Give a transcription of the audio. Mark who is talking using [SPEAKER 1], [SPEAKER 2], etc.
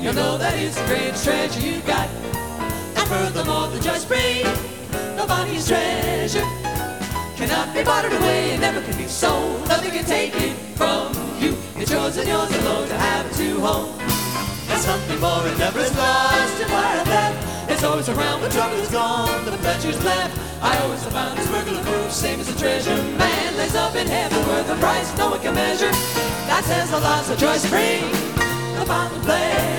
[SPEAKER 1] you'll know that it's the greatest treasure you got. And furthermore, the Joy Spring, nobody's treasure, cannot be bartered away and never can be sold. Nothing can take it from you. It's yours and yours alone to have it to hold. There's something more and never is lost, and why that? It's always around when trouble is gone, the pleasure's left. I always have found this burglar proof, same as a treasure man lays up in heaven, worth a price no one can measure. That says the loss of Joy Spring, the fountain play.